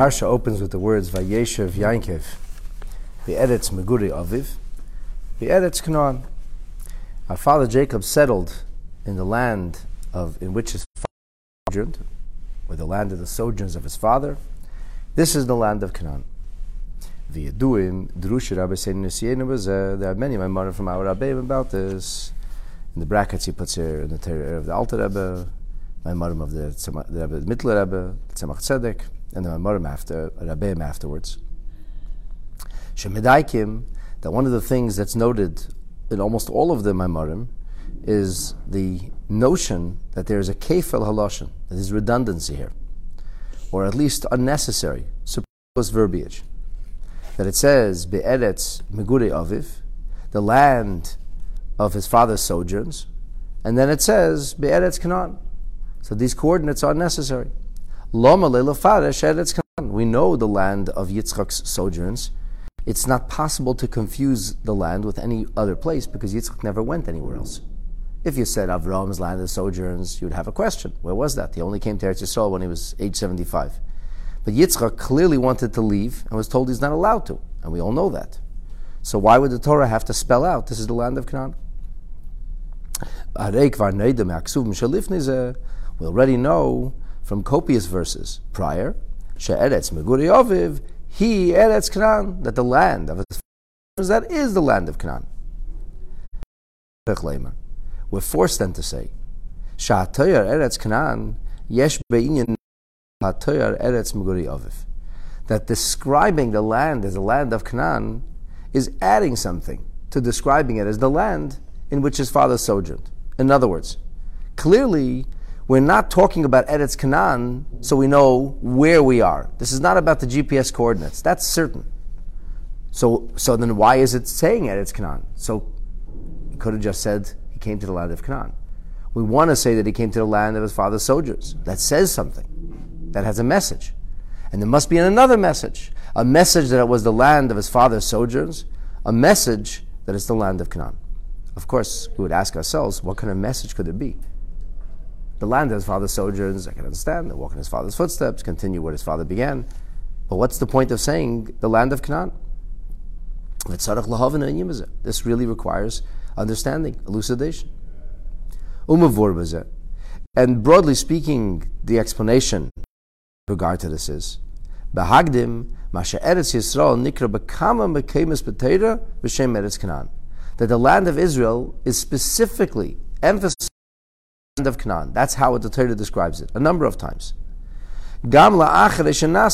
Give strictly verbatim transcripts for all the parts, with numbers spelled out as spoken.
parsha opens with the words Vayeshev Yainkev Be'eretz Meguri Aviv Be'eretz Canaan. Our father Jacob settled in the land of in which his father sojourned, or the land of the sojourns of his father. This is the land of Canaan. V'yaduim Drushi Rabbi Seinu Nesienu B'zeh. There are many Maimarim from our Rabbeim about this. In the brackets he puts here in the Torah of the Alter Rebbe, Maimarim of the, the Rebbe, the Mittler Rebbe, Tzemach Tzedek, and the Maimarim after Rabbeim afterwards. Shemedaikim, that one of the things that's noted in almost all of the Maimarim is the notion that there is a kefel haloshen, that there's redundancy here, or at least unnecessary, superfluous verbiage. That it says, Be'eretz Meguri Aviv, the land of his father's sojourns, and then it says, Be'eretz Canaan. So these coordinates are necessary. Loma le'lefaresh Eretz Canaan. We know the land of Yitzchak's sojourns. It's not possible to confuse the land with any other place because Yitzchak never went anywhere else. If you said Avram's land of sojourns, you'd have a question. Where was that? He only came to Eretz Yisrael when he was age seventy-five. But Yitzchak clearly wanted to leave and was told he's not allowed to. And we all know that. So why would the Torah have to spell out this is the land of Canaan? We already know from copious verses prior, She'eretz Meguri Aviv, he Eretz Canaan, that the land of his fathers, that is the land of Canaan. We're forced then to say, Sha'atoyar Eretz Canaan, yesh be'inyan ha'toyar Eretz Meguri Aviv. That describing the land as the land of Canaan is adding something to describing it as the land in which his father sojourned. In other words, clearly, we're not talking about Eretz Canaan so we know where we are. This is not about the G P S coordinates. That's certain. So so then why is it saying Eretz Canaan? So he could have just said he came to the land of Canaan. We want to say that he came to the land of his father's sojourns. That says something. That has a message. And there must be another message. A message that it was the land of his father's sojourns. A message that it's the land of Canaan. Of course, we would ask ourselves, what kind of message could it be? The land of his father's sojourns, I can understand, they walk in his father's footsteps, continue where his father began. But what's the point of saying the land of Canaan? This really requires understanding, elucidation. And broadly speaking, the explanation with regard to this is, that the land of Israel is specifically emphasized land of Canaan. That's how the Torah describes it a number of times. Even after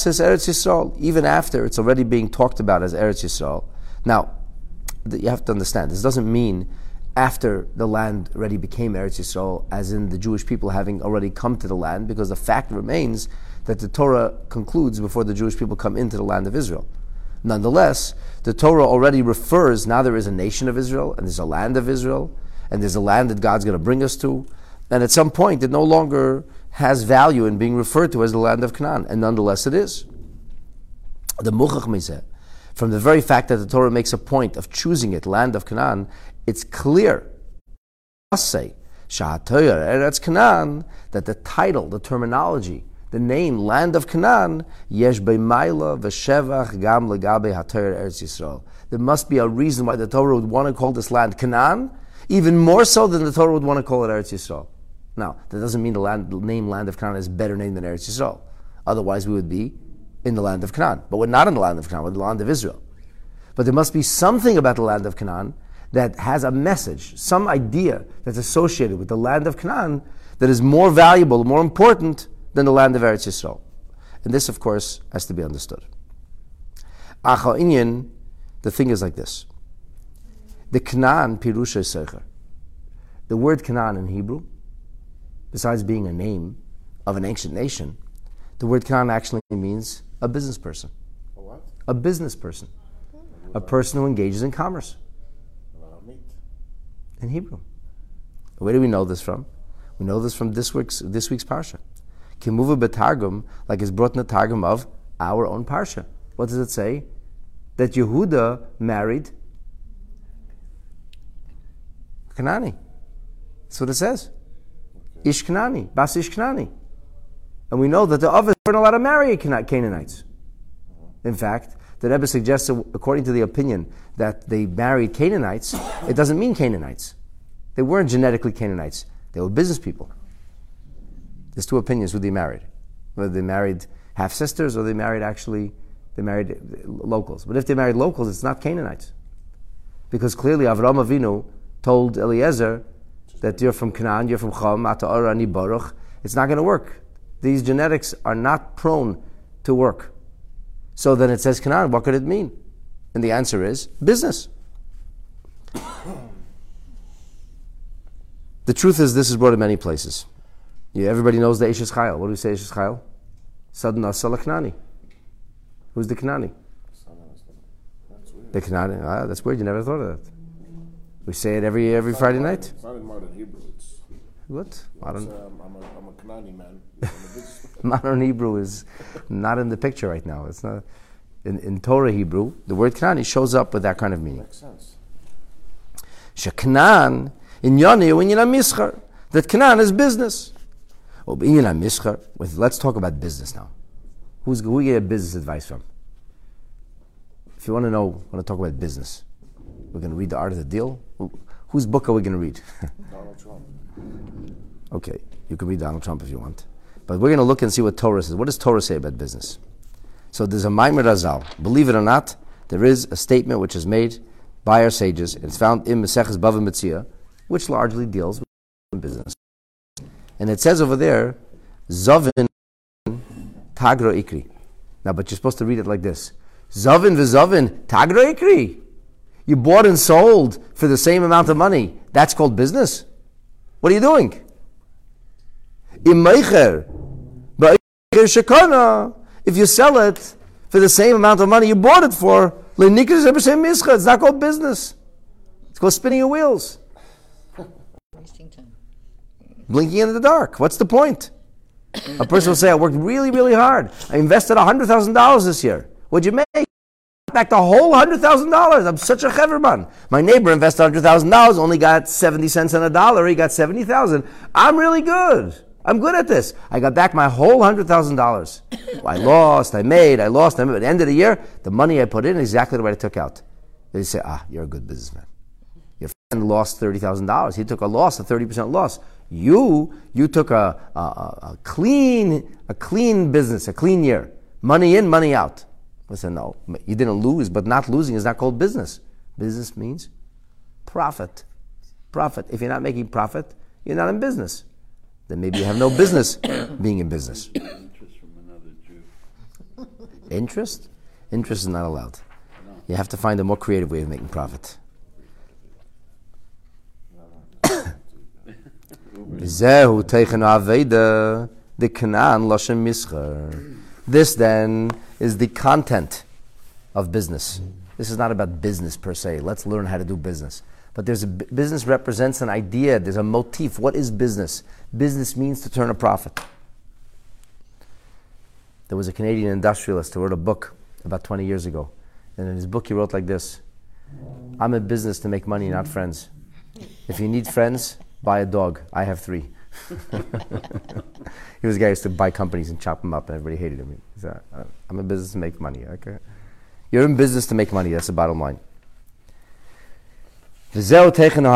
it's already being talked about as Eretz Yisrael. Now, you have to understand, this doesn't mean after the land already became Eretz Yisrael, as in the Jewish people having already come to the land, because the fact remains that the Torah concludes before the Jewish people come into the land of Israel. Nonetheless, the Torah already refers, now there is a nation of Israel, and there's a land of Israel, and there's a land that God's going to bring us to. And at some point, it no longer has value in being referred to as the land of Canaan, and nonetheless it is. The muchach mizeh, from the very fact that the Torah makes a point of choosing it, land of Canaan, it's clear, must say, Sha'atoyar Eretz Canaan, that the title, the terminology, the name, land of Canaan, yesh b'mayla v'shevach gam legabe hatoyar Eretz Yisrael. There must be a reason why the Torah would want to call this land Canaan, even more so than the Torah would want to call it Eretz Yisrael. Now, that doesn't mean the, land, the name land of Canaan is better named than Eretz Yisrael. Otherwise, we would be in the land of Canaan. But we're not in the land of Canaan, we're in the land of Israel. But there must be something about the land of Canaan that has a message, some idea that's associated with the land of Canaan that is more valuable, more important than the land of Eretz Yisrael. And this, of course, has to be understood. Achal inyan, the thing is like this. The Canaan pirusha secher. The word Canaan in Hebrew, besides being a name of an ancient nation, the word Canaan actually means a business person. A what? A business person. A person who engages in commerce. In Hebrew. Where do we know this from? We know this from this week's this week's parsha. Kimuva betargum, like it's brought in the targum of our own parsha. What does it say? That Yehuda married Kanani. That's what it says. Ish Kanani, Bas Ish Kanani. And we know that the others weren't allowed to marry Canaanites. in fact, the Rebbe suggests, according to the opinion, that they married Canaanites, it doesn't mean Canaanites. They weren't genetically Canaanites. They were business people. There's two opinions who they married. Whether they married half-sisters or they married actually, they married locals. But if they married locals, it's not Canaanites. Because clearly Avraham Avinu told Eliezer that you're from Canaan, you're from Cham, Ata Ara Ani Baruch. It's not going to work. These genetics are not prone to work. So then it says Canaan, what could it mean? And the answer is business. The truth is, this is brought in many places. Yeah, everybody knows the Eshes Chayil. What do we say, Eshes Chayil? Sadna Asala Knani. Who's the Knani? The Knani. Ah, that's weird. You never thought of that. We say it every every Friday night. It's not in modern Hebrew. It's what? Modern. It's, um, I'm a I'm a Knani man. Modern Hebrew is not in the picture right now. It's not in, in Torah Hebrew. The word Knani shows up with that kind of meaning. Makes sense. Sheknan in Yoni when you're mischar. That Canaan is business. Oh, mischar. Let's talk about business now. Who's who you get business advice from? If you want to know, want to talk about business, we're going to read The Art of the Deal. Whose book are we going to read? Donald Trump. Okay, you can read Donald Trump if you want. But we're going to look and see what Torah says. What does Torah say about business? So there's a Maimer Razal. Believe it or not, there is a statement which is made by our sages. It's found in Maseches Bava Metzia, which largely deals with business. And it says over there, Zavin Tagra Ikri. Now, but you're supposed to read it like this. Zavin v'Zavin Tagra Ikri. You bought and sold for the same amount of money. That's called business? What are you doing? If you sell it for the same amount of money you bought it for, it's not called business. It's called spinning your wheels. Blinking in the dark. What's the point? A person will say, I worked really, really hard. I invested one hundred thousand dollars this year. What'd you make? Back the whole one hundred thousand dollars. I'm such a cheverman. My neighbor invested one hundred thousand dollars, only got seventy cents on a dollar. He got seventy thousand dollars. I'm really good. I'm good at this. I got back my whole one hundred thousand dollars. I lost, I made, I lost. I made. At the end of the year, the money I put in is exactly what I took out. They say, ah, you're a good businessman. Your friend lost thirty thousand dollars. He took a loss, a thirty percent loss. You, you took a, a, a clean, a clean business, a clean year. Money in, money out. Listen, no, you didn't lose, but not losing is not called business. Business means profit. Profit. If you're not making profit, you're not in business. Then maybe you have no business being in business. Interest from another Jew. Interest? Interest is not allowed. You have to find a more creative way of making profit. This then is the content of business. This is not about business per se. Let's learn how to do business. But there's a business represents an idea. There's a motif. What is business? Business means to turn a profit. There was a Canadian industrialist who wrote a book about twenty years ago. And in his book he wrote like this: I'm in business to make money, not friends. If you need friends, buy a dog. I have three. He was a guy who used to buy companies and chop them up, and everybody hated him. He said, I'm in business to make money. Okay, you're in business to make money. That's the bottom line. And here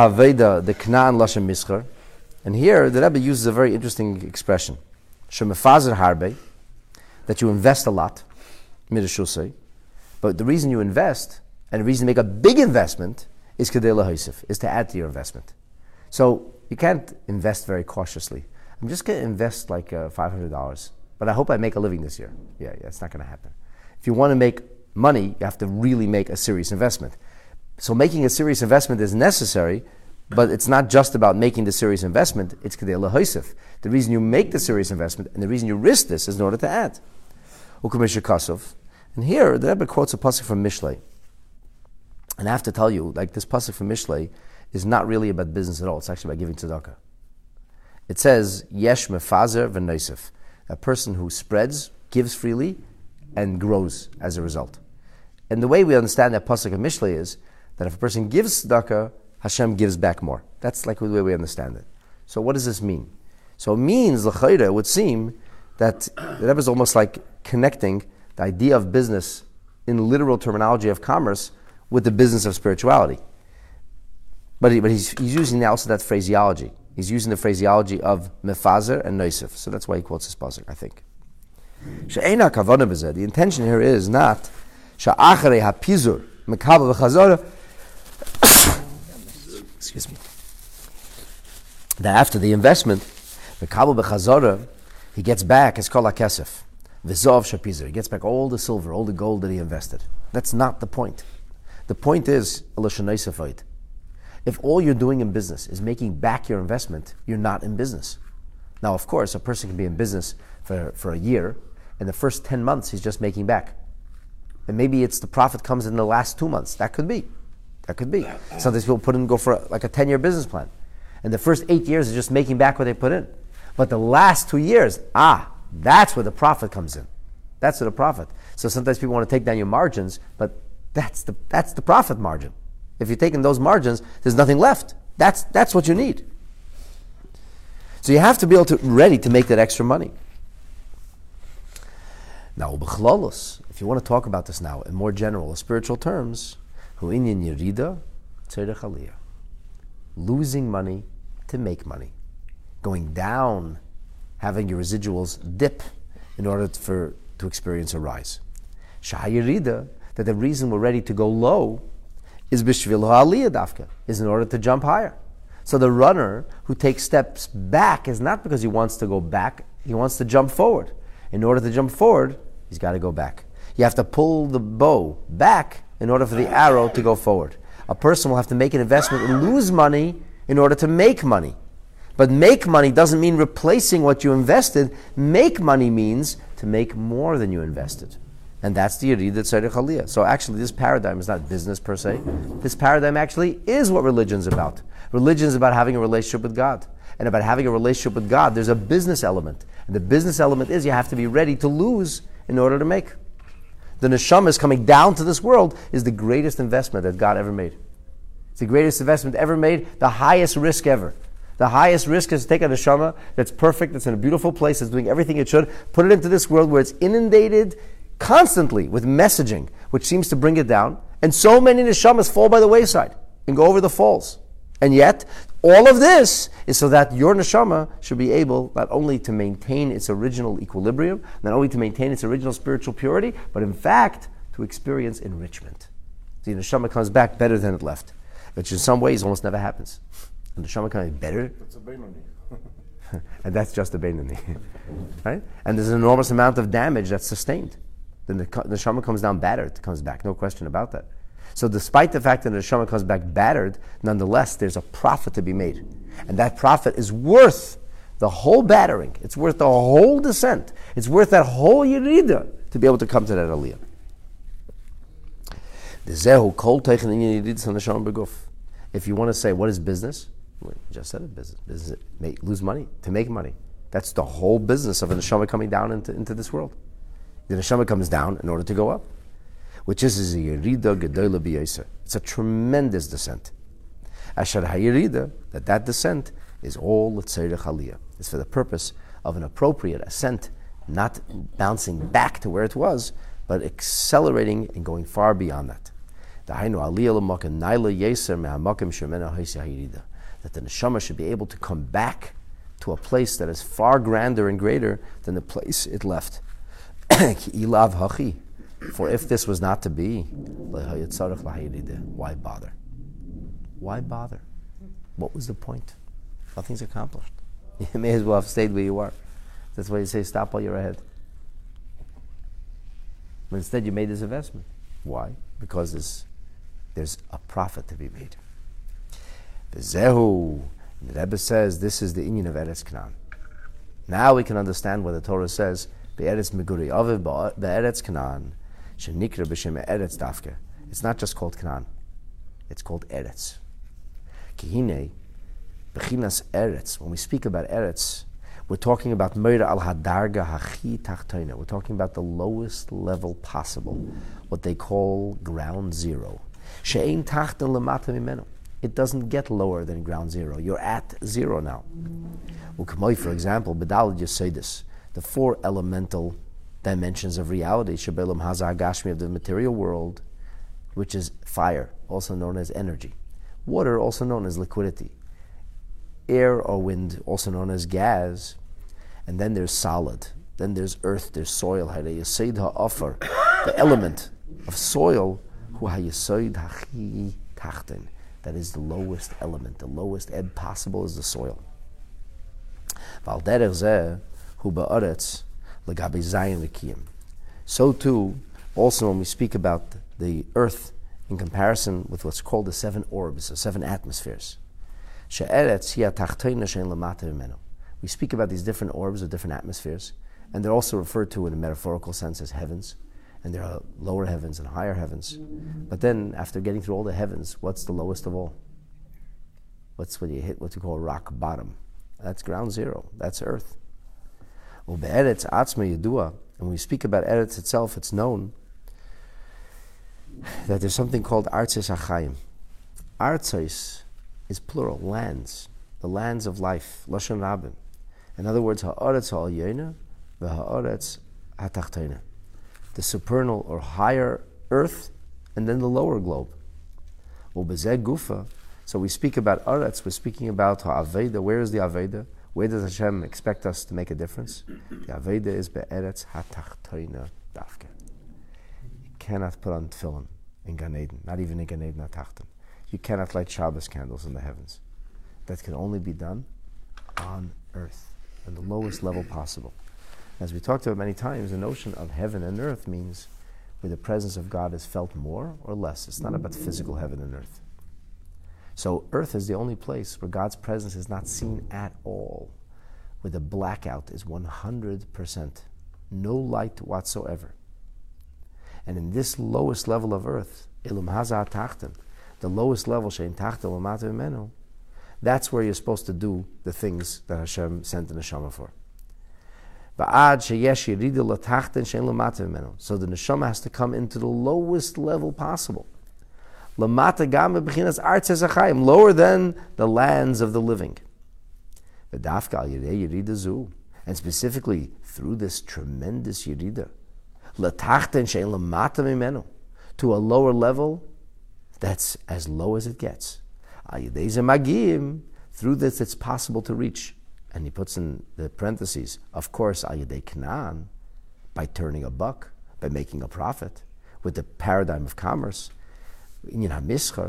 the Rebbe uses a very interesting expression: that you invest a lot, but the reason you invest and the reason you make a big investment is is to add to your investment. So you can't invest very cautiously. I'm just going to invest like uh, five hundred dollars, but I hope I make a living this year. Yeah, yeah, it's not going to happen. If you want to make money, you have to really make a serious investment. So making a serious investment is necessary, but it's not just about making the serious investment, it's kedei lehoisef. The reason you make the serious investment and the reason you risk this is in order to add. And here, the Rebbe quotes a pasuk from Mishlei. And I have to tell you, like this pasuk from Mishlei is not really about business at all. It's actually about giving tzedakah. It says, Yesh mefazer v'noisef. A person who spreads, gives freely, and grows as a result. And the way we understand that pasuk of Mishlei is that if a person gives tzedakah, Hashem gives back more. That's like the way we understand it. So what does this mean? So it means, l'chayre, it would seem that the Rebbe is almost like connecting the idea of business in literal terminology of commerce with the business of spirituality. But, he, but he's, he's using now also that phraseology. He's using the phraseology of mefazer and noisif. So that's why he quotes this pasuk, I think. She'ena kavana b'zeh. The intention here is not sha'acharei hapizur mekabel v'chazora. Excuse me. That after the investment, mekabel v'chazora, he gets back his kol hakesef. V'zov shapizur. He gets back all the silver, all the gold that he invested. That's not the point. The point is l'shanoisafayit. If all you're doing in business is making back your investment, you're not in business. Now, of course, a person can be in business for, for a year, and the first ten months he's just making back. And maybe it's the profit comes in the last two months. That could be. That could be. Sometimes people put in, go for a, like a ten-year business plan. And the first eight years is just making back what they put in. But the last two years, ah, that's where the profit comes in. That's where the profit. So sometimes people want to take down your margins, but that's the that's the profit margin. If you're taking those margins, there's nothing left. That's that's what you need. So you have to be able to ready to make that extra money. Now, if you want to talk about this now in more general, spiritual terms, losing money to make money, going down, having your residuals dip in order for to experience a rise. Shahayirida, that the reason we're ready to go low is bishvil ha'aliyah dafka, is in order to jump higher. So the runner who takes steps back is not because he wants to go back, he wants to jump forward. In order to jump forward, he's got to go back. You have to pull the bow back in order for the arrow to go forward. A person will have to make an investment and lose money in order to make money. But make money doesn't mean replacing what you invested. Make money means to make more than you invested. And that's the Yerid Tzedek Aliyah. So actually this paradigm is not business per se. This paradigm actually is what religion's about. Religion is about having a relationship with God. And about having a relationship with God, there's a business element. And the business element is you have to be ready to lose in order to make. The neshama is coming down to this world is the greatest investment that God ever made. It's the greatest investment ever made, the highest risk ever. The highest risk is to take a neshama that's perfect, that's in a beautiful place, that's doing everything it should, put it into this world where it's inundated constantly with messaging, which seems to bring it down. And so many neshamas fall by the wayside and go over the falls. And yet, all of this is so that your neshama should be able not only to maintain its original equilibrium, not only to maintain its original spiritual purity, but in fact, to experience enrichment. The neshama comes back better than it left, which in some ways almost never happens. And the neshama comes better. That's a Beinoni. And that's just a Beinoni. Right? And there's an enormous amount of damage that's sustained. Then the, the neshama comes down battered, it comes back, no question about that. So despite the fact that the neshama comes back battered, nonetheless, there's a profit to be made. And that profit is worth the whole battering. It's worth the whole descent. It's worth that whole Yerida to be able to come to that Aliyah. If you want to say, what is business? We just said it, business. Business, make, lose money, to make money. That's the whole business of a neshama coming down into, into this world. The neshama comes down in order to go up, which is a yerida gedola b'yoseh. It's a tremendous descent. Asher hayirida, that that descent is all l'tzerech aliyah. It's for the purpose of an appropriate ascent, not bouncing back to where it was, but accelerating and going far beyond that. Dahainu aliyah l'makom naila yeser me'hamakom shemena haisa hayirida. That the neshama should be able to come back to a place that is far grander and greater than the place it left. Ilav hachi. For if this was not to be, why bother? Why bother? What was the point? Nothing's accomplished. You may as well have stayed where you are. That's why you say stop while you're ahead. But instead you made this investment. Why? Because there's, there's a profit to be made. The Rebbe says this is the inyan of Eretz Canaan. Now we can understand why the Torah says Be'eretz Meguri Aviv Be'eretz Canaan Shenikra B'Shem Eretz Dafke. It's not just called Canaan. It's called Eretz. Kihine Bechinas Eretz. When we speak about Eretz, we're talking about Meira al Hadarga Hachi Tachtoina. We're talking about the lowest level possible, what they call ground zero. She'ein Tachton Lamata Mimenu. It doesn't get lower than ground zero. You're at zero now. Ukamoi, for example, Bedal just say this. The four elemental dimensions of reality, Shebelam Haza Gashmi, of the material world, which is fire, also known as energy. Water, also known as liquidity. Air or wind, also known as gas. And then there's solid. Then there's earth, there's soil. The element of soil, that is the lowest element, the lowest ebb possible is the soil. So too, also when we speak about the earth in comparison with what's called the seven orbs, the seven atmospheres. We speak about these different orbs or different atmospheres, and they're also referred to in a metaphorical sense as heavens, and there are lower heavens and higher heavens. But then, after getting through all the heavens, what's the lowest of all? What's when you hit what we call rock bottom? That's ground zero. That's earth. And when we speak about Eretz itself, it's known that there's something called Artzis Achayim. Artzis is plural, lands, the lands of life, Lashon Rabin. In other words, Ha'aretz Ha'alyona v'Ha'aretz Ha'tachtona. The supernal or higher earth, and then the lower globe. Ubezeh Gufa. So we speak about Aretz, we're speaking about Ha'aveda. Where is the Aveda? Where does Hashem expect us to make a difference? The Aveda is Be'eretz Ha'tachtona Dafke. You cannot put on tefillin in Gan Eden, not even in Gan Eden HaTachton. You cannot light Shabbos candles in the heavens. That can only be done on earth, at the lowest level possible. As we talked about many times, the notion of heaven and earth means where the presence of God is felt more or less. It's not about physical heaven and earth. So earth is the only place where God's presence is not seen at all, where the blackout is one hundred percent. No light whatsoever. And in this lowest level of earth, Ilum Haza Tachten, the lowest level, Shein Tachten Lamata Mimenu, that's where you're supposed to do the things that Hashem sent the neshama for. So the neshama has to come into the lowest level possible. Lower than the lands of the living. And specifically through this tremendous yerida, to a lower level that's as low as it gets. Through this it's possible to reach. And he puts in the parentheses, of course, al yedei Canaan, by turning a buck, by making a profit, with the paradigm of commerce. You can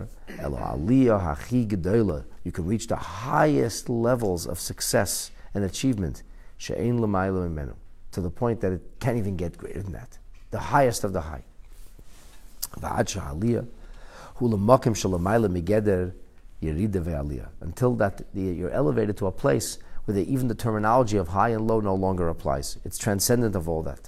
reach the highest levels of success and achievement, to the point that it can't even get greater than that. The highest of the high. Until that you're elevated to a place where the, even the terminology of high and low no longer applies. It's transcendent of all that.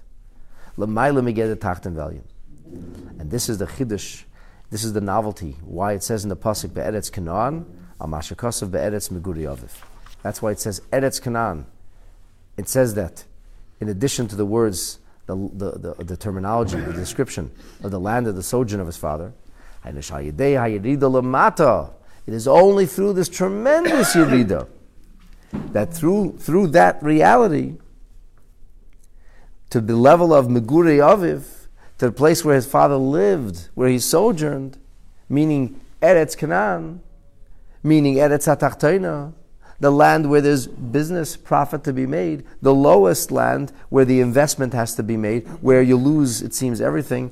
And this is the chiddush, this is the novelty, why it says in the pasuk, Be'eretz Canaan, al mashakasav be'eretz meguri aviv. That's why it says Eretz Canaan. It says that, in addition to the words, the, the, the, the terminology, the description of the land of the sojourn of his father, it is only through this tremendous yerida that through through that reality, to the level of Megurei Aviv, to the place where his father lived, where he sojourned, meaning Eretz Canaan, meaning Eretz HaTachtoina, the land where there's business profit to be made, the lowest land where the investment has to be made, where you lose, it seems, everything.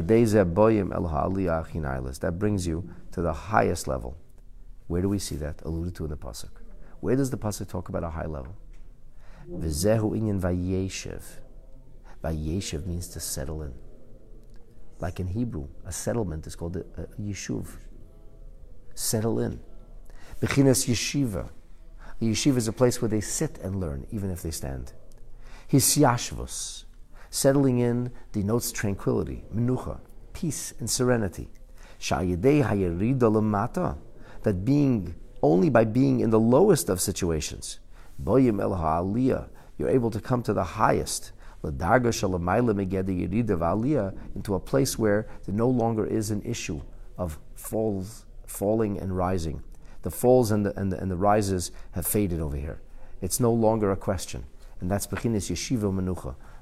That brings you to the highest level. Where do we see that? Alluded to in the pasuk. Where does the pasuk talk about a high level? V'zehu inyan vayeshev. Vayeshev means to settle in. Like in Hebrew, a settlement is called a, a yeshuv. Settle in. Bechinas yeshiva. A yeshiva is a place where they sit and learn, even if they stand. Hisyashvus. Settling in denotes tranquility, menucha, peace and serenity. Sha'yidei hayerida lamata. That being, only by being in the lowest of situations, boyim el ha'aliyah, you're able to come to the highest, l'darga shalamayla megeda yerida v'aliyah, into a place where there no longer is an issue of falls, falling and rising. The falls and the, and the, and the rises have faded over here. It's no longer a question. And that's bechinas yeshiva menucha.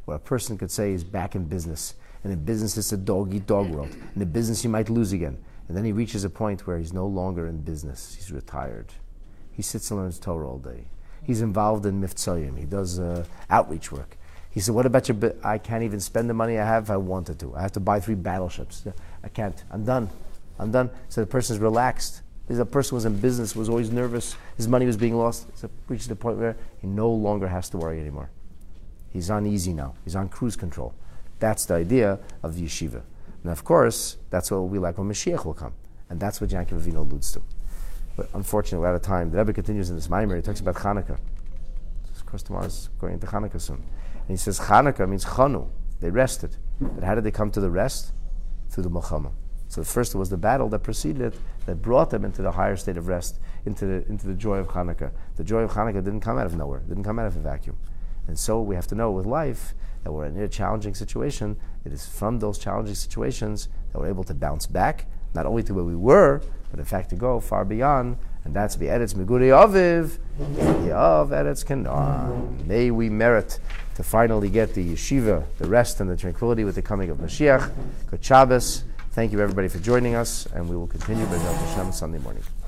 where a person could say he's back in business. And in business, it's a dog-eat-dog world. In the business, you might lose again. And then he reaches a point where he's no longer in business. He's retired. He sits and learns Torah all day. He's involved in miftzayim. He does uh, outreach work. He said, what about your, bi- I can't even spend the money I have if I wanted to. I have to buy three battleships. I can't. I'm done. I'm done. So the person's relaxed. The person was in business, was always nervous. His money was being lost. So reached the point where he no longer has to worry anymore. He's on easy now. He's on cruise control. That's the idea of the yeshiva. And of course, that's what will be like when Mashiach will come. And that's what Yaakov Avinu alludes to. But unfortunately, we're out of time. The Rebbe continues in this Maimer. He talks about Chanukah. Of course, tomorrow's going into Chanukah soon. And he says Chanukah means Chanu. They rested. But how did they come to the rest? Through the Milchama. So first it was the battle that preceded it that brought them into the higher state of rest, into the, into the joy of Chanukah. The joy of Chanukah didn't come out of nowhere. It didn't come out of a vacuum. And so we have to know with life that we're in a challenging situation. It is from those challenging situations that we're able to bounce back, not only to where we were, but in fact to go far beyond. And that's Be'eretz Meguri Aviv, Yav Eretz Canaan. May we merit to finally get the yeshiva, the rest and the tranquility with the coming of Mashiach. Good Shabbos. Thank you everybody for joining us, and we will continue B'ezrat Hashem Sunday morning.